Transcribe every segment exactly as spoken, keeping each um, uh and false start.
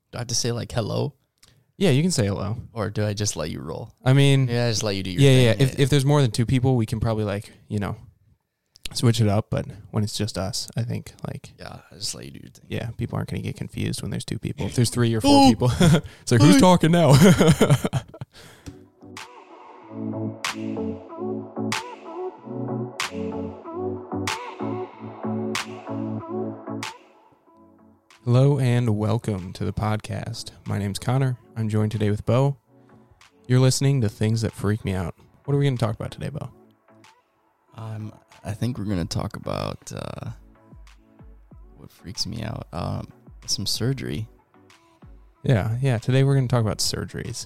Do I have to say like hello? Yeah, you can say hello. Or do I just let you roll? I mean, Yeah, I just let you do your yeah, thing. yeah. Yeah. If if there's more than two people, we can probably like, you know, switch it up. But when it's just us, I think like, yeah, I just let you do your thing. yeah, people aren't going to get confused when there's two people. If there's three or four Ooh. people, it's like, who's talking now? Hello and welcome to the podcast. My name's Connor. I'm joined today with Bo. You're listening to Things That Freak Me Out. What are we going to talk about today, Bo? Um, I think we're going to talk about uh, what freaks me out. Um, some surgery. Yeah, yeah. Today we're going to talk about surgeries.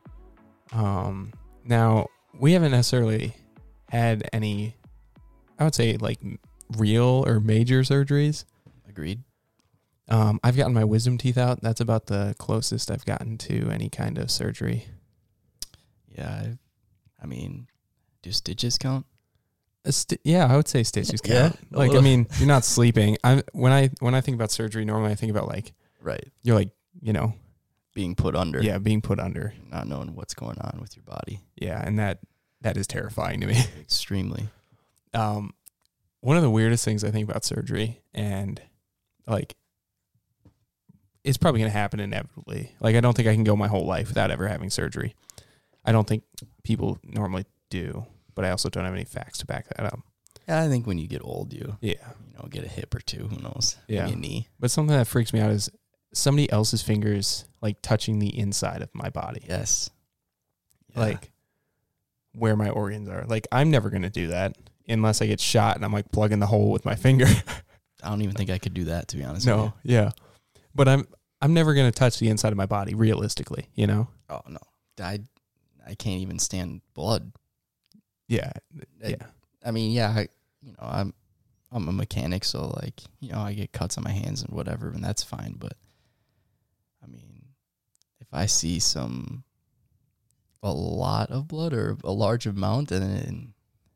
Um, now, we haven't necessarily had any, I would say, like, real or major surgeries. Agreed. Um, I've gotten my wisdom teeth out. That's about the closest I've gotten to any kind of surgery. Yeah, I, I mean, do stitches count? A st- yeah, I would say stitches count. Yeah? Like, I mean, you're not sleeping. I when I when I think about surgery, normally I think about like, Right. you're like, you know, Being put under. yeah, being put under. Not knowing what's going on with your body. Yeah, and that that is terrifying to me. Extremely. Um, one of the weirdest things I think about surgery, and like, it's probably going to happen inevitably. Like, I don't think I can go my whole life without ever having surgery. I don't think people normally do, but I also don't have any facts to back that up. Yeah, I think when you get old, you Yeah. you know get a hip or two. Who knows? Yeah. Maybe a knee. But something that freaks me out is somebody else's fingers, like, touching the inside of my body. Yes. Yeah. Like, where my organs are. Like, I'm never going to do that unless I get shot and I'm, like, plugging the hole with my finger. I don't even think I could do that, to be honest. No, with yeah. But I'm I'm never going to touch the inside of my body, realistically, you know? you. Oh no, I I can't even stand blood. Yeah, I, yeah. I mean, yeah, I, you know, I'm I'm a mechanic, so like, you know, I get cuts on my hands and whatever, and that's fine. But I mean, if I see some a lot of blood or a large amount, and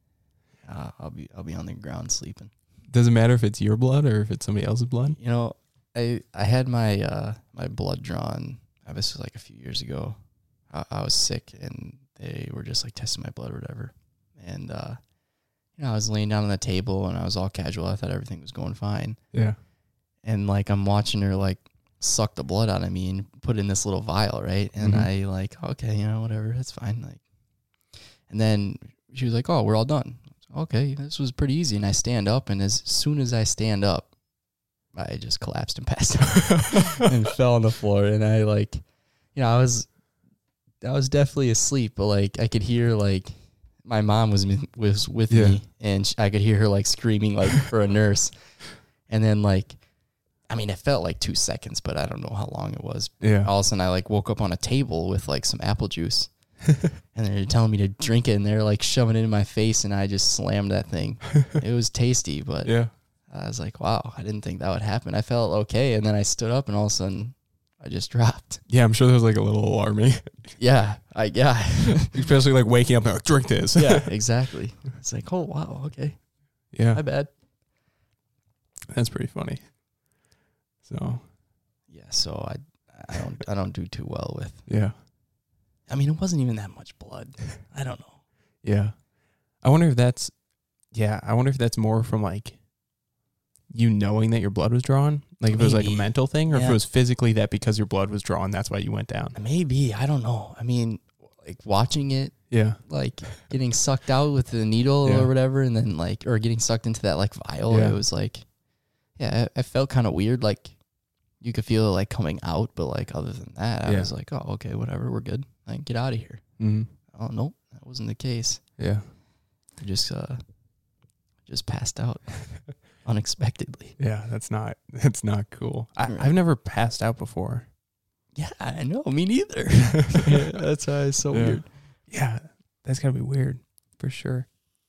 uh, I'll be I'll be on the ground sleeping. Doesn't matter if it's your blood or if it's somebody else's blood? You know, I I had my uh, my blood drawn. I was like a few years ago. I, I was sick, and they were just like testing my blood or whatever. And uh, you know, I was laying down on the table, and I was all casual. I thought everything was going fine. Yeah. And like I'm watching her like suck the blood out of me and put it in this little vial, right? And Mhm. I like, okay, you know, whatever, that's fine. Like, and then she was like, "Oh, we're all done." Okay, this was pretty easy. And I stand up, and as soon as I stand up, I just collapsed and passed out and fell on the floor. And I like, you know, I was, I was definitely asleep, but like I could hear like my mom was was with Yeah. me, and sh- I could hear her like screaming like for a nurse. And then like, I mean, it felt like two seconds, but I don't know how long it was. Yeah. All of a sudden, I like woke up on a table with like some apple juice. And they're telling me to drink it, and they're like shoving it in my face, and I just slammed that thing. It was tasty, but Yeah. I was like, wow, I didn't think that would happen. I felt okay, and then I stood up, and all of a sudden, I just dropped. Yeah, I'm sure there was like a little alarming. Yeah, I yeah, Especially like waking up and like, drink this. yeah, exactly. It's like, oh wow, okay, Yeah. my bad. That's pretty funny. So, Yeah, so I I don't I don't do too well with. yeah. I mean, it wasn't even that much blood. I don't know. Yeah. I wonder if that's, yeah, I wonder if that's more from like you knowing that your blood was drawn. Like if it was like a Maybe. mental thing, or if Yeah. it was physically that because your blood was drawn, that's why you went down. Maybe, I don't know. I mean, like watching it, Yeah. like getting sucked out with the needle Yeah. or whatever, and then like, or getting sucked into that like vial. Yeah. It was like, yeah, I, I felt kind of weird. Like you could feel it like coming out, but like other than that, I Yeah. was like, oh, okay, whatever, we're good. Like get out of here. Mm-hmm. Oh nope, that wasn't the case. Yeah. I just uh, just passed out unexpectedly. Yeah. That's not, that's not cool. I, Right. I've never passed out before. Yeah, I know. Me neither. That's why it's so Yeah. weird. Yeah. That's gotta be weird for sure.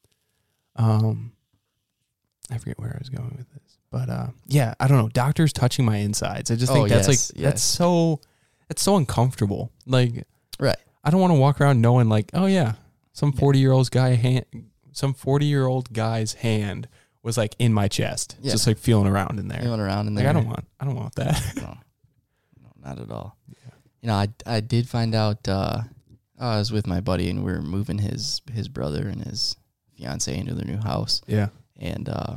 Um, I forget where I was going with this, but uh, yeah, I don't know. Doctors touching my insides. I just think Oh, that's yes, like yes. that's so that's so uncomfortable. Like, Right. I don't want to walk around knowing like, oh yeah, some Yeah. forty year old guy hand, some forty year old guy's hand was like in my chest, Yeah. just like feeling around in there. Feeling around in Like there. I don't want, I don't want that. No, no, not at all. Yeah. You know, I I did find out. Uh, I was with my buddy, and we were moving his his brother and his fiance into their new house. Yeah. And uh,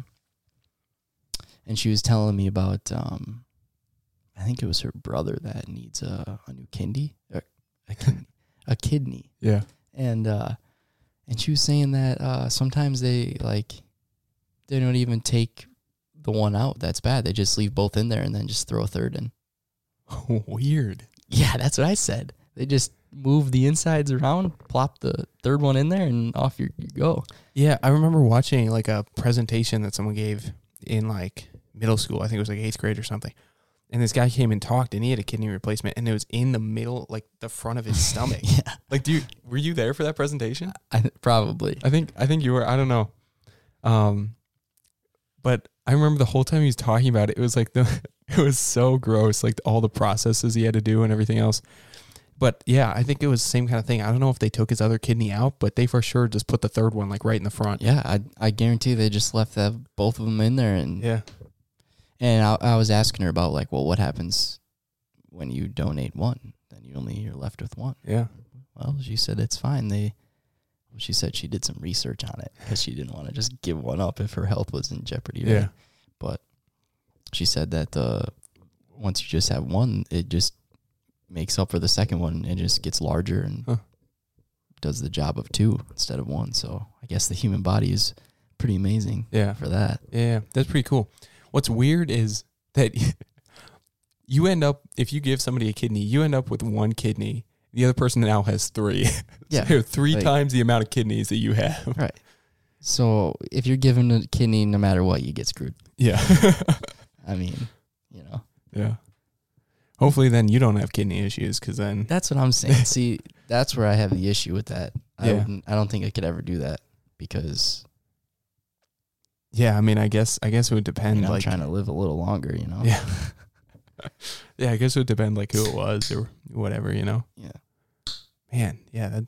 and she was telling me about. Um, I think it was her brother that needs a, a new kidney, or a kidney, a kidney. Yeah. And uh, and she was saying that uh, sometimes they like they don't even take the one out that's bad. They just leave both in there and then just throw a third in. Weird. Yeah, that's what I said. They just move the insides around, plop the third one in there, and off you, you go. Yeah, I remember watching like a presentation that someone gave in like middle school. I think it was like eighth grade or something. And this guy came and talked, and he had a kidney replacement, and it was in the middle, like the front of his stomach. Yeah, Like, do you, were you there for that presentation? I, probably. I think I think you were. I don't know. Um, but I remember the whole time he was talking about it, it was like the it was so gross, like all the processes he had to do and everything else. But yeah, I think it was the same kind of thing. I don't know if they took his other kidney out, but they for sure just put the third one like right in the front. Yeah, I I guarantee they just left that both of them in there, and Yeah. and I, I was asking her about like, well, what happens when you donate one? Then you only you're left with one. Yeah. Well, she said it's fine. They, well, she said she did some research on it because she didn't want to just give one up if her health was in jeopardy. Right? Yeah. But she said that uh, once you just have one, it just makes up for the second one. It just gets larger and Huh. does the job of two instead of one. So I guess the human body is pretty amazing Yeah. for that. Yeah. That's pretty cool. What's weird is that you end up, if you give somebody a kidney, you end up with one kidney. The other person now has three. Yeah. So three Like- times the amount of kidneys that you have. Right. So if you're given a kidney, no matter what, you get screwed. Yeah. I mean, you know. Yeah. Hopefully then you don't have kidney issues, because then... That's what I'm saying. See, that's where I have the issue with that. I, Yeah. wouldn't, I don't think I could ever do that because Yeah, I mean, I guess I guess it would I depend. mean, I'm like, trying to live a little longer, you know? Yeah. Yeah, I guess it would depend like who it was or whatever, you know? Yeah. Man, yeah, that...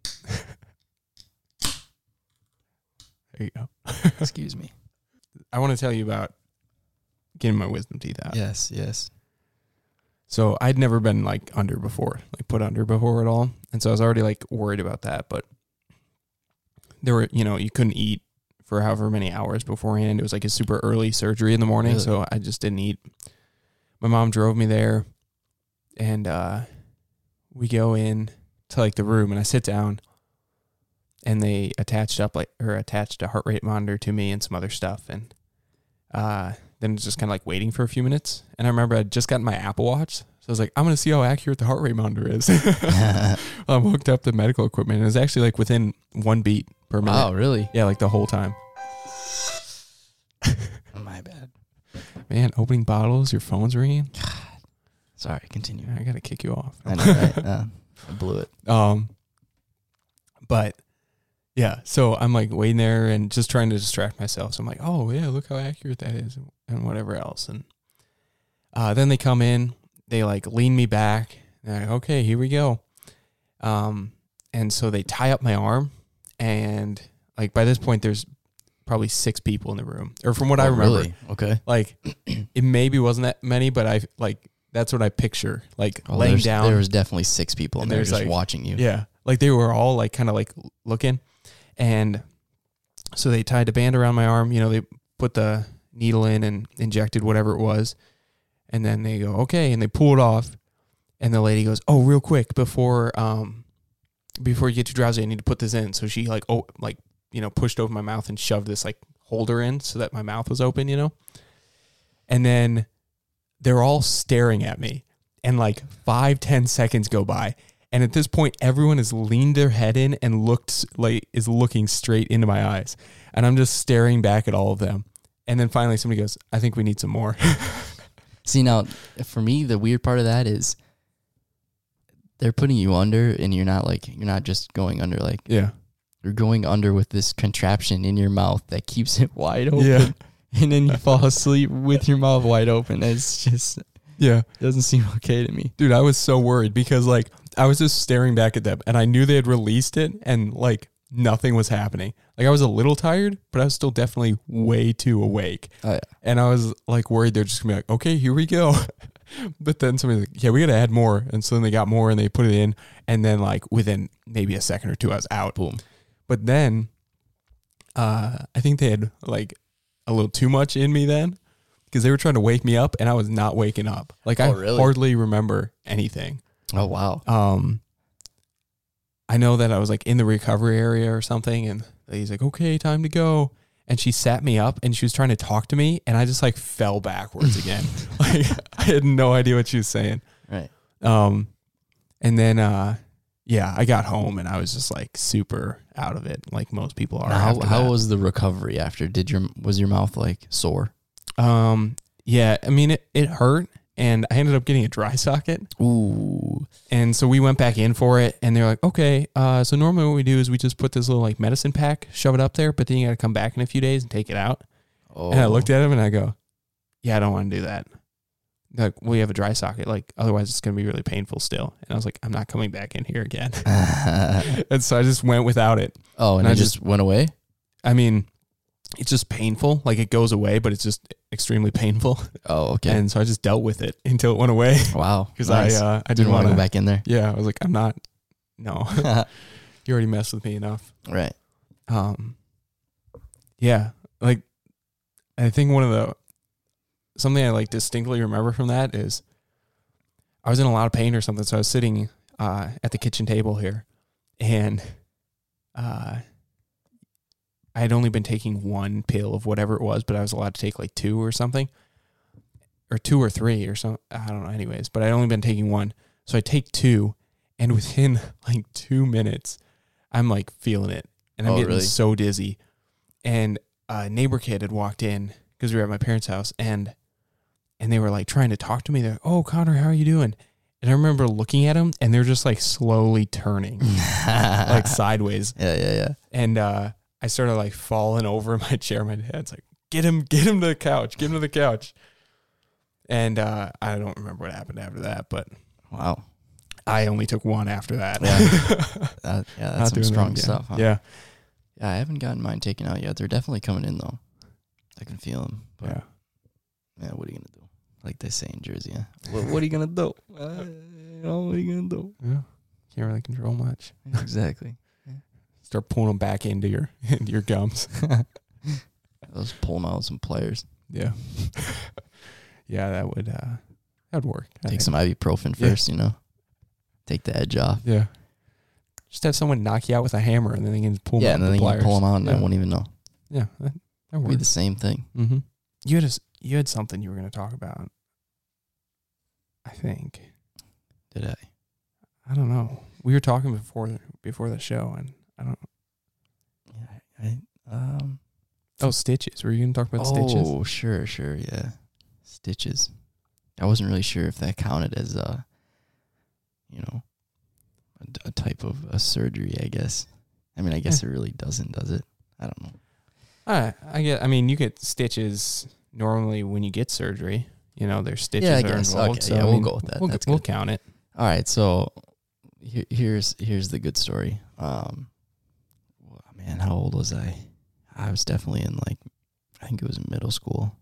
There you go. Excuse me. I want to tell you about getting my wisdom teeth out. Yes, yes. So I'd never been like under before, like put under before at all. And so I was already like worried about that. But there were, you know, you couldn't eat for however many hours beforehand. It was like a super early surgery in the morning. Really? So I just didn't eat. My mom drove me there, and uh, we go in to like the room, and I sit down, and they attached up like, or attached a heart rate monitor to me and some other stuff. And uh, then it's just kind of like waiting for a few minutes. And I remember I'd just gotten my Apple Watch. So I was like, I'm going to see how accurate the heart rate monitor is. I'm hooked up to medical equipment. And it was actually like within one beat per minute. Wow, really? Yeah, like the whole time. My bad. Man, opening bottles, your phone's ringing. Sorry, continue. I got to kick you off. I know, right? Uh, I blew it. Um, but yeah, so I'm like waiting there and just trying to distract myself. So I'm like, oh yeah, look how accurate that is, and whatever else. And uh, then they come in, they like lean me back. And I'm like, okay, here we go. Um, and so they tie up my arm, and like by this point, there's probably six people in the room, or from what I Oh, remember, really? Okay. like it maybe wasn't that many, but I like that's what I picture, like Oh, laying there's- down. There was definitely six people in And there there's, just like- watching you. Yeah. Like they were all like kind of like looking. And so they tied a band around my arm. You know, they put the needle in and injected whatever it was. And then they go, okay. And they pull it off. And the lady goes, oh, real quick before, um, before you get too drowsy, I need to put this in. So she like, oh, like, you know, pushed over my mouth and shoved this like holder in so that my mouth was open, you know? And then they're all staring at me. And like five, ten seconds go by. And at this point, everyone has leaned their head in and looked like is looking straight into my eyes. And I'm just staring back at all of them. And then finally somebody goes, I think we need some more. See, now, for me, the weird part of that is they're putting you under, and you're not like, you're not just going under, like, Yeah. you're going under with this contraption in your mouth that keeps it wide open. Yeah. And then you fall asleep with your mouth wide open. It's just, Yeah. doesn't seem okay to me. Dude, I was so worried because like I was just staring back at them and I knew they had released it and like nothing was happening. Like I was a little tired, but I was still definitely way too awake. Oh, yeah. And I was like worried they're just gonna be like, okay, here we go. But then somebody's like, yeah, we got to add more. And so then they got more and they put it in. And then like within maybe a second or two, I was out. Boom. But then uh, I think they had like a little too much in me then because they were trying to wake me up and I was not waking up. Like Oh, I really? hardly remember anything. Oh, wow. Um, I know that I was like in the recovery area or something and he's like, okay, time to go. And she sat me up and she was trying to talk to me and I just like fell backwards again. Like I had no idea what she was saying. Right. Um, and then, uh, yeah, I got home and I was just like super out of it. Like most people are. Now, how after how that. was the recovery after? Did your was your mouth like sore? Um, yeah, I mean, it, it hurt and I ended up getting a dry socket. Ooh. And so we went back in for it and they're like, okay, uh, so normally what we do is we just put this little like medicine pack, shove it up there, but then you got to come back in a few days and take it out. Oh. And I looked at him and I go, yeah, I don't want to do that. They're like, well, you have a dry socket. Like, otherwise it's going to be really painful still. And I was like, I'm not coming back in here again. And so I just went without it. Oh, and, And it I just, went away? I mean, it's just painful. Like it goes away, but it's just extremely painful. Oh, okay. And so I just dealt with it until it went away. Wow. Because Nice. I, uh, I didn't didn't want want to go back in there. Yeah. I was like, I'm not, no, you already messed with me enough. Right. Um, yeah, like I think one of the something I like distinctly remember from that is I was in a lot of pain or something, so I was sitting uh, at the kitchen table here, and uh, I had only been taking one pill of whatever it was, but I was allowed to take like two or something, or two or three or something. I don't know. Anyways, but I'd only been taking one, so I take two, and within like two minutes, I'm like feeling it. And I'm Oh, getting really? so dizzy. And a neighbor kid had walked in because we were at my parents' house and and they were like trying to talk to me. They're like, oh, Connor, how are you doing? And I remember looking at them and they're just like slowly turning like sideways. Yeah, yeah, yeah. And uh, I started like falling over in my chair. My dad's like, get him, get him to the couch, get him to the couch. And uh, I don't remember what happened after that, but Wow. I only took one after that. Yeah. That, yeah, Not that's some doing that strong again. stuff, huh? Yeah. Yeah, I haven't gotten mine taken out yet. They're definitely coming in, though. I can feel them. But, Yeah. yeah, what are you going to do? Like they say in Jersey. Yeah. What, what are you going to do? Uh, you know, what are you going to do? Yeah. Can't really control much. Exactly. Start pulling them back into your into your gums. Let's pull them out with some pliers. Yeah. Yeah, that would uh that would work. I Take think. some ibuprofen Yeah. first, you know. Take the edge off. Yeah. Just have someone knock you out with a hammer and then they can pull them yeah, out and then with you the can pull pliers. them out and yeah. I won't even know. Yeah, that, that It'll be the works. same thing. Mm-hmm. You had a, s- you had something you were going to talk about. I think. Did I? I don't know. We were talking before the, before the show, and I don't. Yeah, I, um, Oh, stitches. Were you going to talk about oh, stitches? sure, sure, yeah. Stitches. I wasn't really sure if that counted as a, you know, a, a type of a surgery, I guess. I mean, I guess it really doesn't, does it? I don't know. I I get. I mean, you get stitches normally when you get surgery. You know, there's stitches Yeah, I that are guess. involved. Okay, so yeah, I we'll mean, go with that. We'll, That's we'll good. count it. All right, so he- here's here's the good story. Um, well, man, how old was I? I was definitely in like, I think it was middle school.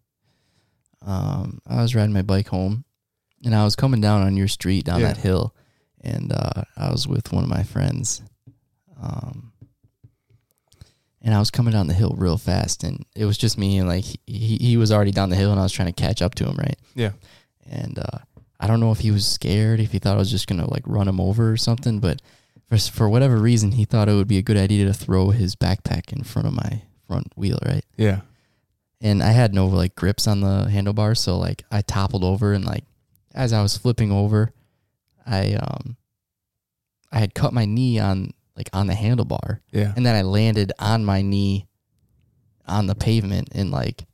Um, I was riding my bike home, and I was coming down on your street down Yeah. that hill, and uh, I was with one of my friends. Um, and I was coming down the hill real fast, and it was just me, and like he he, he was already down the hill, and I was trying to catch up to him, right? Yeah. And uh, I don't know if he was scared, if he thought I was just gonna like run him over or something, but for for whatever reason, he thought it would be a good idea to throw his backpack in front of my front wheel, right? Yeah. And I had no like grips on the handlebars, so like I toppled over, and like as I was flipping over, I um I had cut my knee on like on the handlebar, Yeah. and then I landed on my knee on the pavement, and like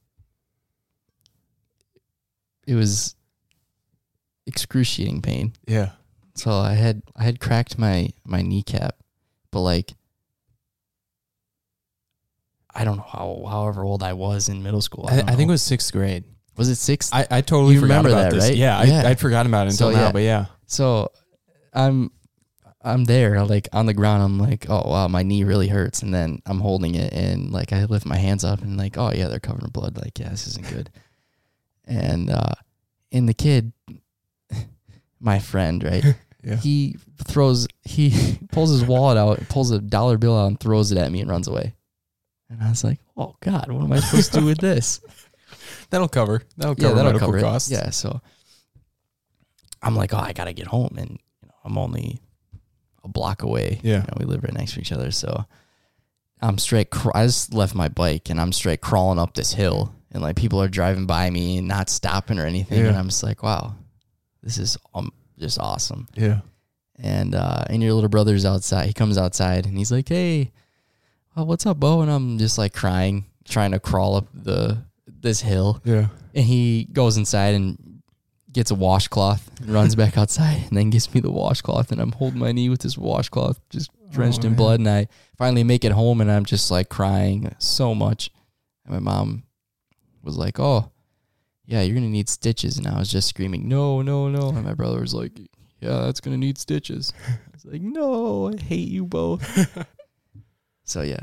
it was excruciating pain. Yeah. So I had I had cracked my my kneecap, but like I don't know how however old I was in middle school. I, I, don't I think it know. was sixth grade. was it sixth? I, I totally You forgot remember about that, this. right? Yeah, I, Yeah. I'd forgotten about it until So, now, yeah. but yeah. So I'm I'm there, like on the ground. I'm like, oh wow, my knee really hurts, and then I'm holding it, and like I lift my hands up, and like, oh yeah, they're covered in blood. Like, yeah, this isn't good. And uh, and the kid, my friend, right? Yeah. He throws, he pulls his wallet out, pulls a dollar bill out and throws it at me and runs away. And I was like, oh God, what am I supposed to do with this? That'll cover. That'll Yeah, cover that'll medical cover costs. it. Yeah, so I'm like, oh, I gotta get home, and you know, I'm only a block away. Yeah. You know, we live right next to each other, so I'm straight. Cr- I just left my bike, and I'm straight crawling up this hill, and like people are driving by me and not stopping or anything, Yeah. and I'm just like, wow, this is um, just awesome. Yeah. And uh, and your little brother's outside. He comes outside, and he's like, hey, oh, what's up, Bo? And I'm just like crying, trying to crawl up the this hill. Yeah. And he goes inside and gets a washcloth and runs back outside and then gives me the washcloth, and I'm holding my knee with this washcloth just drenched Oh, in man. blood, and I finally make it home, and I'm just like crying so much. And my mom was like, oh, yeah, you're going to need stitches. And I was just screaming, no, no, no. And my brother was like, yeah, that's going to need stitches. I was like, no, I hate you both. So, yeah.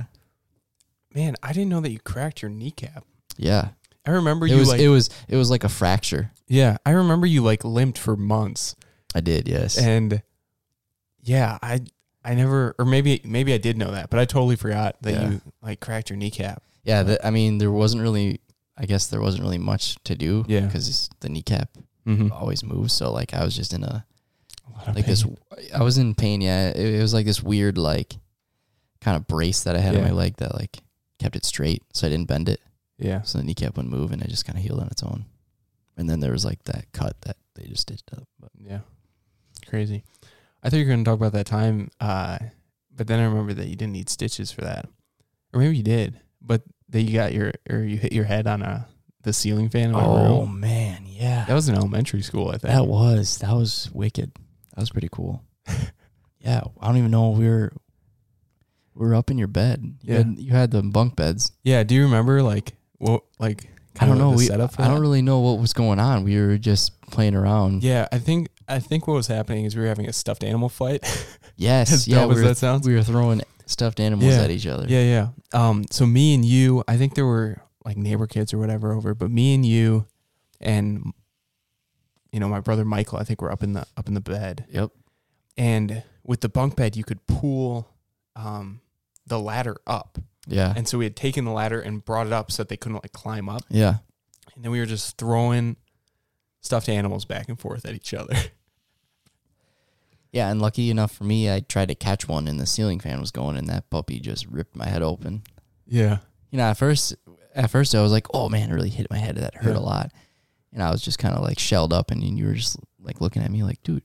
Man, I didn't know that you cracked your kneecap. Yeah. I remember It you was, like it was, it was like a fracture. yeah, I remember you like limped for months. I did, yes. And yeah, I I never or maybe maybe I did know that, but I totally forgot that Yeah. you like cracked your kneecap. Yeah, the, I mean, there wasn't really, I guess there wasn't really much to do. Yeah. Because the kneecap Mm-hmm. always moves. So, like, I was just in a, A lot of like this, pain. I was in pain, yeah. It, it was like this weird, like, kind of brace that I had on Yeah. my leg that, like, kept it straight so I didn't bend it. Yeah. So the kneecap wouldn't move, and it just kind of healed on its own. And then there was, like, that cut that they just stitched up. But Yeah. Crazy. I thought you were going to talk about that time, uh, but then I remember that you didn't need stitches for that. Or maybe you did, but that you got your, or you hit your head on a, the ceiling fan in my oh, room. man, yeah. That was in elementary school, I think. That was, that was wicked. That was pretty cool. Yeah, I don't even know. We were, we were up in your bed. You, Yeah. had, you had the bunk beds. Yeah. Do you remember like, what, like, I kind don't of know. the We, setup for I don't that? really know what was going on. We were just playing around. Yeah, I think I think what was happening is we were having a stuffed animal fight. Yes. As yeah. dumb We as were, that sounds. we were throwing stuffed animals Yeah. at each other. Yeah, yeah. Um, so me and you, I think there were like neighbor kids or whatever over, but me and you, and you know my brother Michael, I think we're up in the up in the bed, Yep. and with the bunk bed you could pull, um, the ladder up, Yeah. and so we had taken the ladder and brought it up so that they couldn't like climb up, Yeah. and then we were just throwing stuffed animals back and forth at each other. Yeah. And lucky enough for me, I tried to catch one, and the ceiling fan was going, and that puppy just ripped my head open. Yeah, You know, at first, at first I was like, "Oh man, it really hit my head. That hurt Yeah. a lot." And I was just kind of like shelled up, and you were just like looking at me like, "Dude,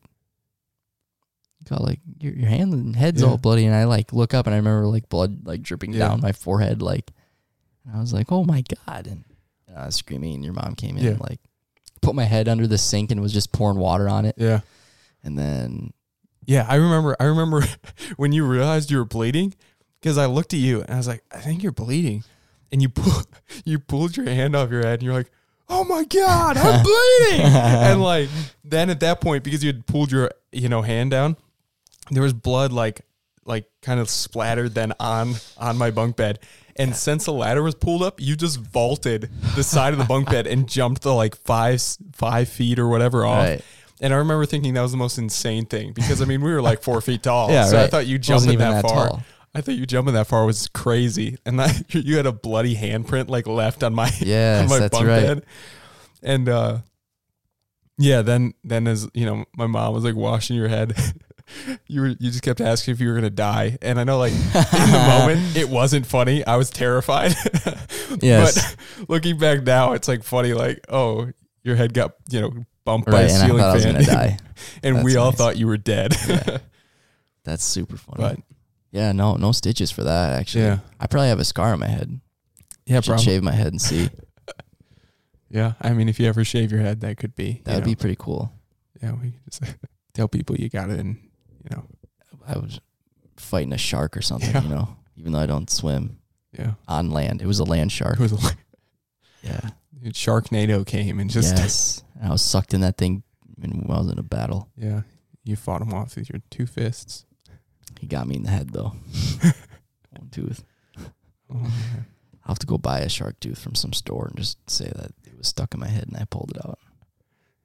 you got like your your hand and head's Yeah. all bloody." And I like look up, and I remember like blood like dripping Yeah. down my forehead, like. And I was like, "Oh my god!" And, and I was screaming, and your mom came in Yeah. and like put my head under the sink and was just pouring water on it. yeah. And then Yeah, I remember. I remember when you realized you were bleeding, because I looked at you and I was like, "I think you're bleeding," and you pull, you pulled your hand off your head and you're like, "Oh my god, I'm bleeding!" And like then at that point, because you had pulled your you know hand down, there was blood like like kind of splattered then on on my bunk bed. And since the ladder was pulled up, you just vaulted the side of the bunk bed and jumped the like five five feet or whatever off. Right. And I remember thinking that was the most insane thing, because I mean we were like four feet tall. Yeah, so I right. thought you Wasn't jumping even that, that far. tall. I thought you jumping that far was crazy. And that you had a bloody handprint like left on my yes, on my that's bunk right. bed. And uh yeah, then then as you know, my mom was like washing your head. You were you just kept asking if you were gonna die. And I know like in the moment it wasn't funny. I was terrified. Yes. But looking back now, it's like funny, like, oh, your head got, you know, bumped by Right, a and I ceiling thought I was fan. gonna die. And we That's all nice. thought you were dead. Yeah. That's super funny. But yeah, no, no stitches for that. Actually, Yeah. I probably have a scar on my head. yeah, I should probably. shave my head and see. Yeah. I mean, if you ever shave your head, that could be That you would know, be pretty cool. yeah, we could just tell people you got it, and you know, I was fighting a shark or something, Yeah. you know, even though I don't swim yeah. on land. It was a land shark. It was like Yeah. Sharknado came and just Yes. And I was sucked in that thing when I was in a battle. yeah, you fought him off with your two fists. He got me in the head though. One tooth. Oh, man. I'll have to go buy a shark tooth from some store and just say that it was stuck in my head and I pulled it out.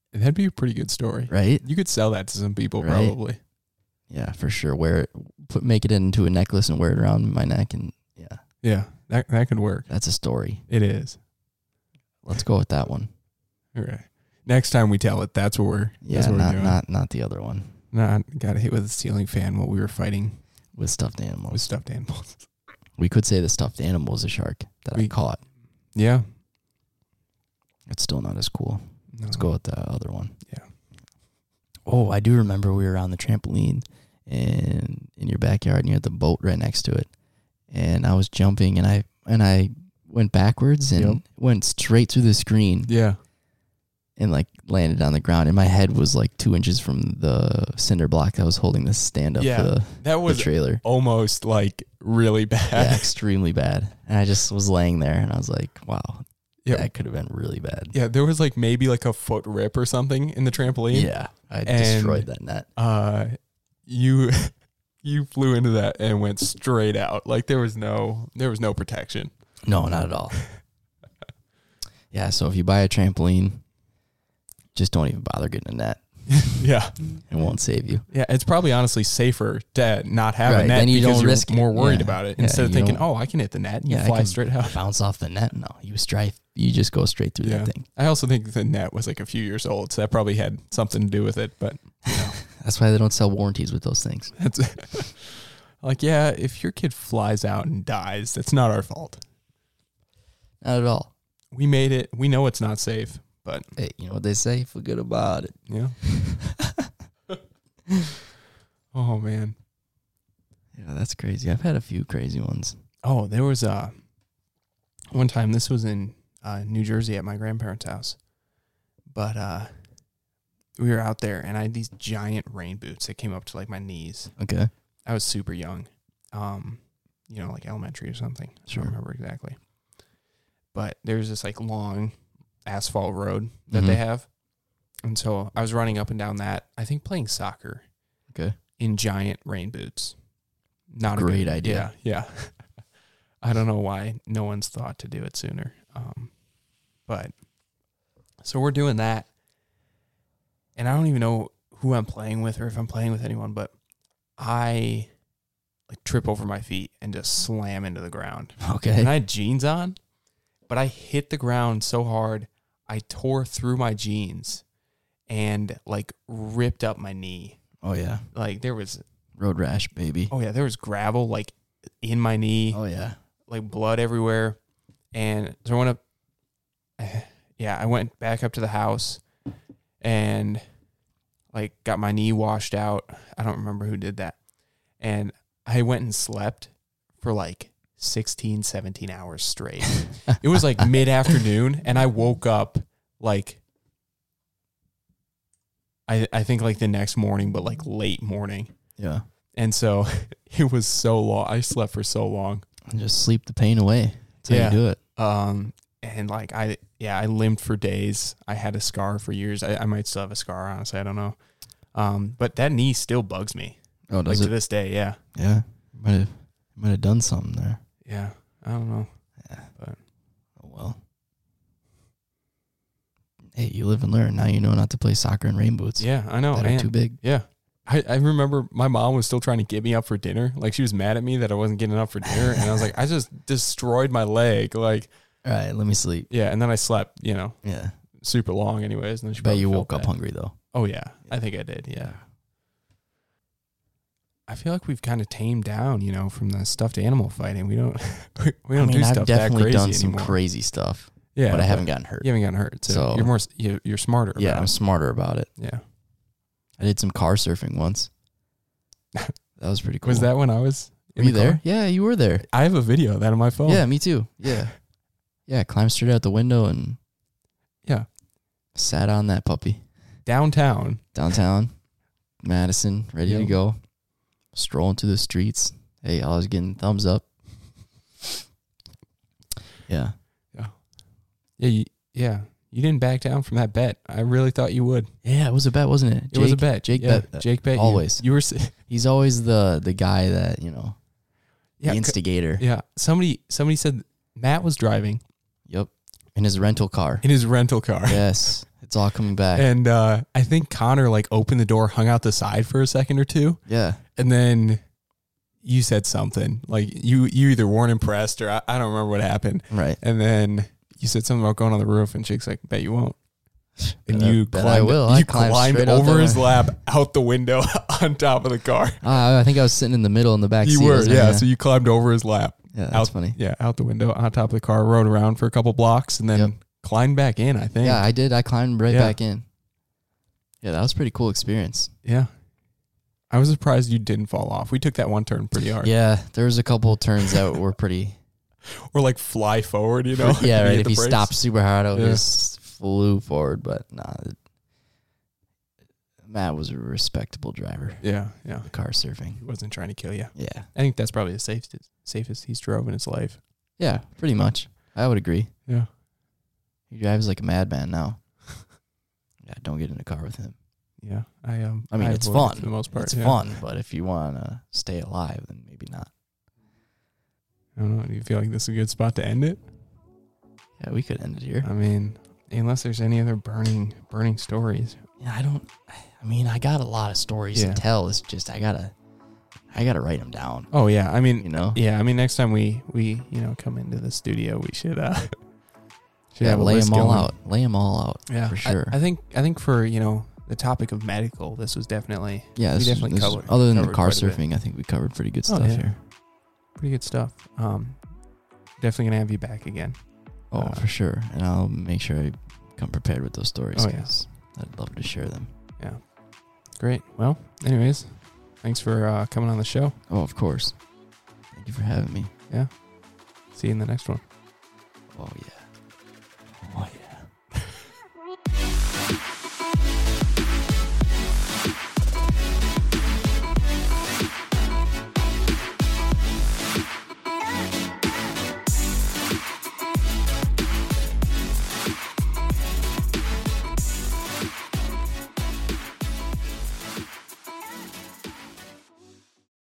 That'd be a pretty good story. right? You could sell that to some people, Right. probably. Yeah, for sure. Wear it, put make it into a necklace and wear it around my neck, and yeah, Yeah, that that could work. that's a story. It is. Let's go with that one. All right. Next time we tell it, that's what we're. Yeah, that's what not we're doing. not not the other one Not got hit with a ceiling fan while we were fighting with stuffed animals. with stuffed animals. We could say the stuffed animal is a shark that I We- caught. Yeah. It's still not as cool. No. Let's go with the other one. Yeah. Oh, I do remember we were on the trampoline and in your backyard, and you had the boat right next to it. And I was jumping, and I and I went backwards and Yep. went straight through the screen Yeah. and like landed on the ground. And my head was like two inches from the cinder block that was holding the stand up Yeah, for the, That the was trailer. almost like really bad. Yeah, extremely bad. And I just was laying there, and I was like, wow, Yeah. that could have been really bad. Yeah, there was like maybe like a foot rip or something in the trampoline. Yeah, I And- destroyed that net. Uh, you you flew into that and went straight out. Like there was no there was no protection. No, not at all. Yeah, so if you buy a trampoline, just don't even bother getting a net. Yeah. It won't save you. Yeah, it's probably honestly safer to not have Right, a net then you because don't you're risk it. more worried Yeah. about it Yeah, instead of you thinking, don't- "Oh, I can hit the net and Yeah, you I fly can straight out." Bounce off the net. No, you strife. You just go straight through Yeah. that thing. I also think the net was like a few years old, so that probably had something to do with it, but you know. That's why they don't sell warranties with those things. That's like, yeah, if your kid flies out and dies, that's not our fault. Not at all. We made it. We know it's not safe, but Hey, you know what they say? Forget about it. yeah. Oh man. Yeah, that's crazy. I've had a few crazy ones. Oh, there was uh one time. This was in uh, New Jersey at my grandparents' house, but uh, we were out there, and I had these giant rain boots that came up to like my knees. Okay. I was super young, um, you know, like elementary or something. I Sure. don't remember exactly. But there's this like long asphalt road that Mhm. they have. And so I was running up and down that, I think playing soccer Okay. in giant rain boots. Not a Great good, idea. Yeah. Yeah. I don't know why no one's thought to do it sooner. Um, but so we're doing that. And I don't even know who I'm playing with or if I'm playing with anyone, but I like trip over my feet and just slam into the ground. Okay. And I had jeans on, but I hit the ground so hard, I tore through my jeans and like ripped up my knee. Oh, yeah. Like there was, Road rash, baby. oh yeah, there was gravel like in my knee, Oh, yeah. like blood everywhere. And so I went up, yeah, I went back up to the house and like got my knee washed out. I don't remember who did that. And I went and slept for like sixteen, seventeen hours straight. It was like mid afternoon and I woke up like, I, I think like the next morning, but like late morning. Yeah. And so it was so long. I slept for so long. And just sleep the pain away. That's Yeah. how you do it. Um, and like I, yeah, I limped for days. I had a scar for years. I, I might still have a scar, honestly. I don't know. Um, but that knee still bugs me. Oh, Like does to it? this day. Yeah. Yeah. Might have might have done something there. Yeah. I don't know. Yeah. But Oh, well. Hey, you live and learn. Now you know not to play soccer in rain boots. yeah, I know. that are man. too big. Yeah. I, I remember my mom was still trying to get me up for dinner. Like she was mad at me that I wasn't getting up for dinner. And I was like, I just destroyed my leg. Like, All right, let me sleep. yeah. And then I slept, you know, Yeah. super long anyways. And then she Bet probably you felt woke up bad. hungry, though. Oh yeah. I think I did. Yeah. I feel like we've kind of tamed down, you know, from the stuffed animal fighting. We don't, we don't I mean, do I've stuff that definitely crazy done some anymore. crazy stuff, Yeah, but I haven't gotten hurt. You haven't gotten hurt, so, So- you're more, you're, you're smarter. Yeah, I'm about it. smarter about it. Yeah. I did some car surfing once. That was pretty cool. Was that when I was? Were in you the there? car? Yeah, you were there. I have a video of that on my phone. Yeah, me too. Yeah. Yeah, climbed straight out the window and Yeah. sat on that puppy. Downtown. Downtown, Madison, ready to Yep. go. Strolling through the streets. Hey, I was getting thumbs up. Yeah. Yeah. You, yeah. You didn't back down from that bet. I really thought you would. Yeah, it was a bet, wasn't it? It was a Jake- bet. Jake yeah, bet. Jake bet. you. always. You, were. s- He's always the the guy that, you know, Yeah. the c- instigator. Yeah. Somebody. Somebody said Matt was driving. Yep. In his rental car. in his rental car. Yes. It's all coming back. And uh, I think Connor like opened the door, hung out the side for a second or two. Yeah. And then you said something like you, you either weren't impressed or I, I don't remember what happened. Right. And then you said something about going on the roof and Jake's like, bet you won't. And Bet I- you bet climbed, I will. you I climbed climbed straight out over there. his lap out the window on top of the car. Uh, I think I was sitting in the middle in the back You seat. were, wasn't I? yeah. So you climbed over his lap. yeah, that's out, funny. Yeah, out the window, on top of the car, rode around for a couple blocks, and then Yep. climbed back in, I think. Yeah, I did. I climbed right Yeah. back in. Yeah, that was a pretty cool experience. Yeah. I was surprised you didn't fall off. We took that one turn pretty hard. Yeah, there was a couple turns that were pretty. Or like fly forward, you know? Yeah, You right. hit If the he brakes. stopped super hard, I Yeah. just flew forward. But nah, it- Matt was a respectable driver. Yeah, yeah. The car surfing. He wasn't trying to kill you. Yeah, I think that's probably the safest safest he's drove in his life. yeah, pretty much. I would agree. Yeah. He drives like a madman now. Yeah, don't get in a car with him. Yeah. I um I mean, it's avoid it fun. for the most part. It's yeah. fun, but if you want to stay alive, then maybe not. I don't know. Do you feel like this is a good spot to end it? Yeah, we could end it here. I mean, unless there's any other burning burning stories. Yeah, I don't. I mean, I got a lot of stories Yeah. to tell. It's just I gotta, I gotta write them down. Oh yeah. I mean, You know. yeah, I mean next time we we, you know, come into the studio, we should uh should Yeah, have a lay list them all going. out. Lay them all out. Yeah, for I- sure. I, think I think for you know the topic of medical, this was definitely Yeah, we this is- definitely this is- covered- other than the covered car quite a bit. surfing, I think we covered pretty good Oh, stuff yeah. here. pretty good stuff. Um, definitely gonna have you back again. Oh, Uh, for sure. And I'll make sure I come prepared with those stories. Oh, yeah. 'cause I'd love to share them. Yeah, great. Well, anyways, thanks for uh, coming on the show. Oh, of course. Thank you for having me. See you in the next one. Oh, yeah.